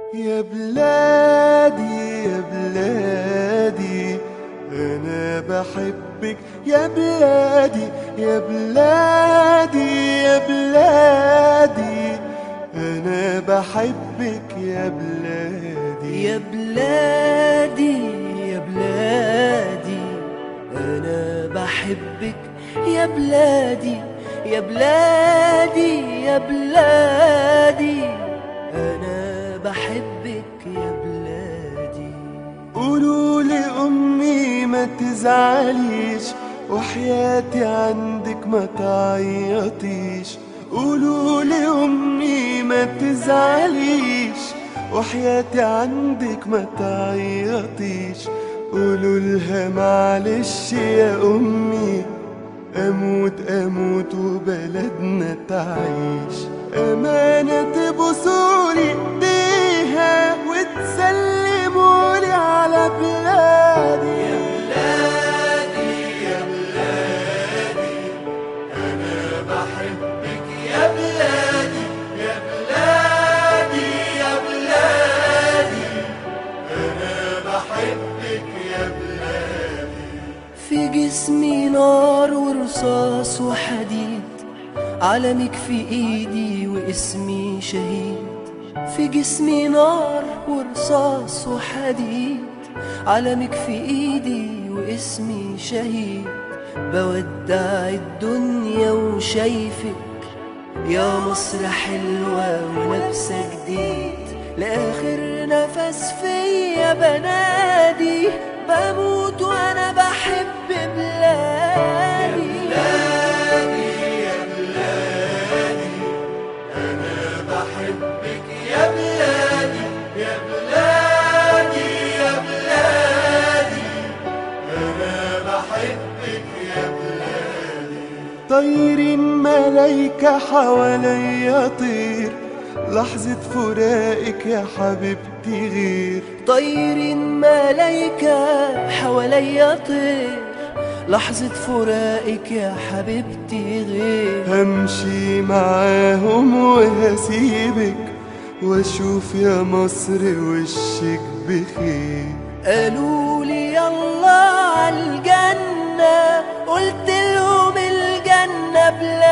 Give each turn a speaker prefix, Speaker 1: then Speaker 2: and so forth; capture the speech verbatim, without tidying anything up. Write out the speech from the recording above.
Speaker 1: يا بلادي يا بلادي أنا بحبك يا بلادي يا بلادي يا بلادي أنا بحبك يا بلادي
Speaker 2: يا بلادي يا بلادي أنا بحبك يا بلادي يا بلادي يا بلادي أنا بحبك يا بلادي.
Speaker 1: قولوا لأمي ما تزعليش وحياتي عندك ما تعيطيش. قولوا لأمي ما تزعليش وحياتي عندك ما تعيطيش. قولوا لها معلش يا أمي أموت أموت وبلدنا تعيش. أمانة تبوسولي إيديها وتسلمولي على بلادي.
Speaker 2: يا بلادي يا بلادي أنا بحبك يا بلادي يا بلادي يا بلادي أنا بحبك يا بلادي. في جسمي نار ورصاص وحديد، علمك في ايدي واسمي شهيد. في جسمي نار ورصاص وحديد، علمك في ايدي واسمي شهيد. بودع الدنيا وشايفك يا مصر حلوة ولابسة جديد. لآخر نفس فيا بنادي بموت وانا بحب بلادي. يا بلادي أنا بحبك يا بلادي يا بلادي يا بلادي أنا بحبك يا بلادي.
Speaker 1: طيرين ملايكة حواليا طير، لحظة فراقك يا حبيبتي غير.
Speaker 2: طيرين ملايكة حواليا طير، لحظة فراقك يا حبيبتي غير.
Speaker 1: همشي معاهم وهسيبك واشوف يا مصر وشك بخير.
Speaker 2: قالوا لي يلا عالجنة، قلت لهم الجنة بلادي.